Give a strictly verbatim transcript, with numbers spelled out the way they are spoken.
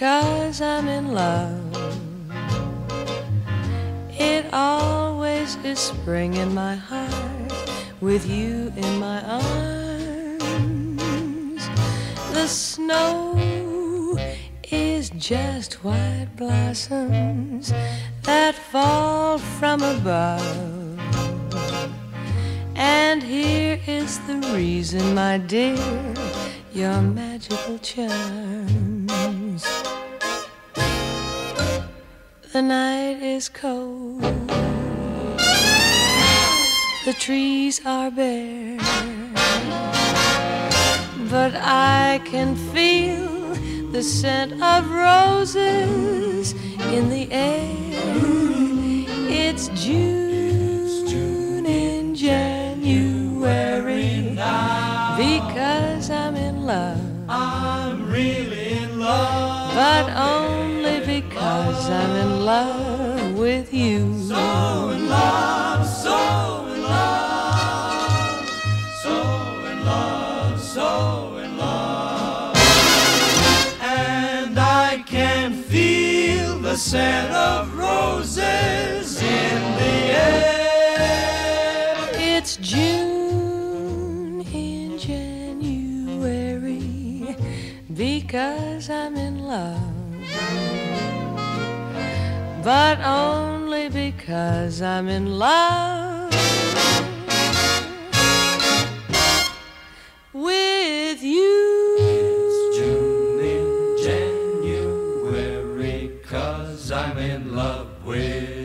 because I'm in love. It always is spring in my heart with you in my arms. The snow is just white blossoms that fall from above. And here is the reason, my dear, your magical charms. The night is cold, the trees are bare, but I can feel the scent of roses in the air. It's June in January, because I'm in love. I'm really in love, but only because I'm in love with you. So in love, so in love, so in love, so in love. And I can feel the scent of roses in the air. It's June in January, because I'm in love, but only because I'm in love with you. It's June in January, 'cause I'm in love with